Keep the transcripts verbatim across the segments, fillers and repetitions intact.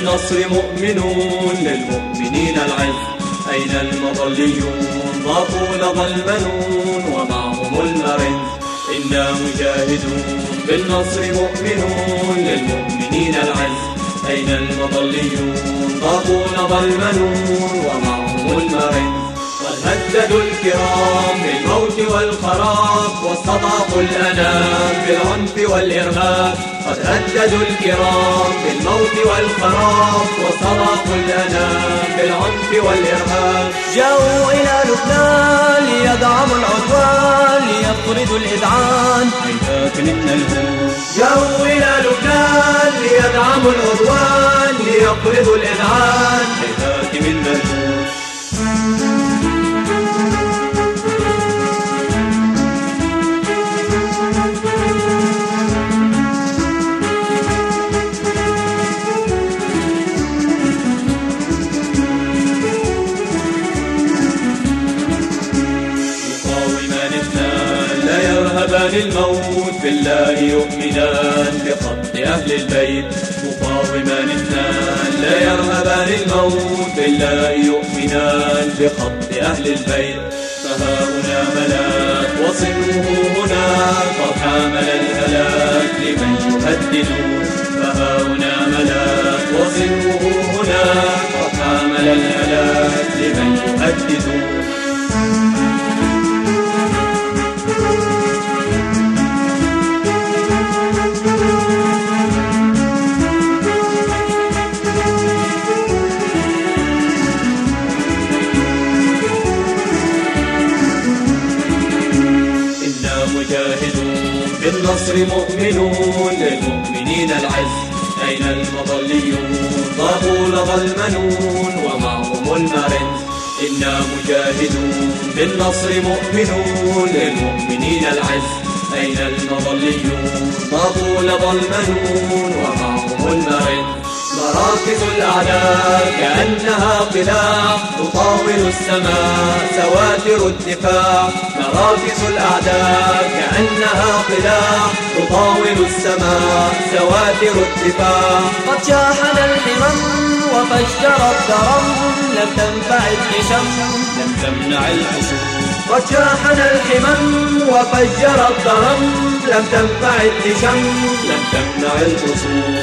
بالنصر مؤمنون للمؤمنين العز. أين المظليون ضاقوا لظى المنون ومعهم المرنز. إنا مجاهدون بالنصر مؤمنون للمؤمنين العز. أين المظليون ضاقوا لظى المنون ومعهم المرنز. قد هددوا الكرام بالموت والخراب واستضعفوا الأنام بالعنف والإرهاب. قد هددوا الكرام بالموت والخراب واستضعفوا الأنام بالعنف والإرهاب. جاءوا إلى لبنان ليدعموا العدوان ليطردوا الإذعان هيهات منا الهون. جاءوا إلى لبنان ليدعموا العدوان ليطردوا الإذعان هيهات منا الهون. الموت بالله يؤمنان بقتل أهل البيت. مقاومان اثنان لا يرهبان الموت بالله يؤمنان بقتل أهل البيت. فها هنا ملاك وصنه هناك قد حامل الهلاك لمن يهددون. فها هنا ملاك وصنه هناك قد حامل الهلاك لمن يهددون. بالنصر مؤمنون للمؤمنين العز. أين المظليون ضاقوا لظى المنون ومعهم المرنز. إنا مجاهدون بالنصر مؤمنون للمؤمنين العز. أين المظليون ضاقوا لظى المنون ومعهم المرنز. مراكز الأعداء كأنها قلاع تطاول السماء سواتر الدفاع. مراكز الأعداء كأنها قلاع تطاول السماء سواتر الدفاع. قد شاحن الحمم وفجر الدرم لم تنفع الحشم لم تمنع الحشوم. قد شاحن الحمم وفجر الدرم لم تنفع الحشم لم تمنع الحصون.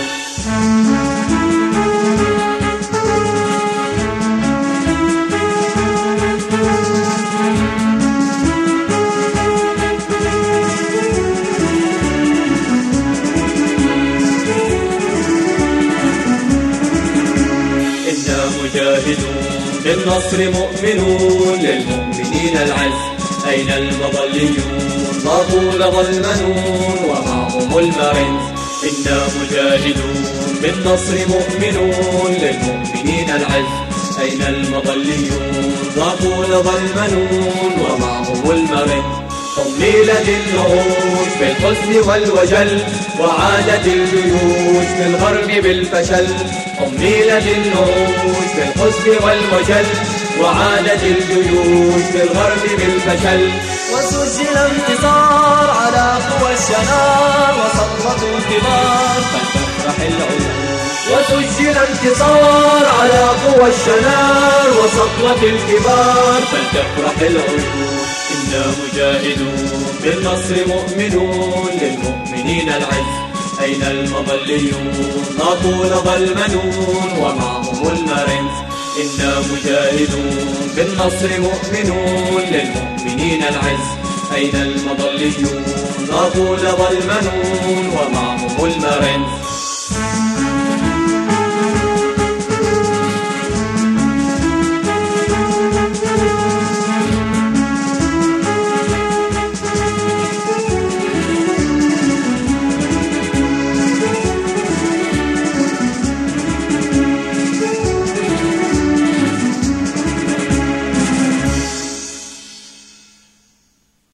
مجاهدون بالنصر مؤمنون للمؤمنين العز. أين المظليون ضاقوا لظى المنون ومعهم المرنز. إنا مجاهدون بالنصر مؤمنون للمؤمنين العز. أين المظليون ضاقوا لظى المنون ومعهم المرنز. طميلت النعوش بالحزن والوجل وعادت الجيوش بالغرب بالفشل. طميلت النعوش بالحزن والوجل وعادت الجيوش بالغرب بالفشل. وسجل انتصار على قوى الشنار وسطوة الكبار فلتفرح العيون. وسجل انتصار على قوى الشنار وسطوة الكبار فلتفرح العيون. إنا مجاهدون بالنصر مؤمنون للمؤمنين العز. أين المظليون ضاقوا لظى المنون ومعهم المرنز. إنا مجاهدون بالنصر مؤمنون للمؤمنين العز. أين المظليون ضاقوا لظى المنون ومعهم المرنز.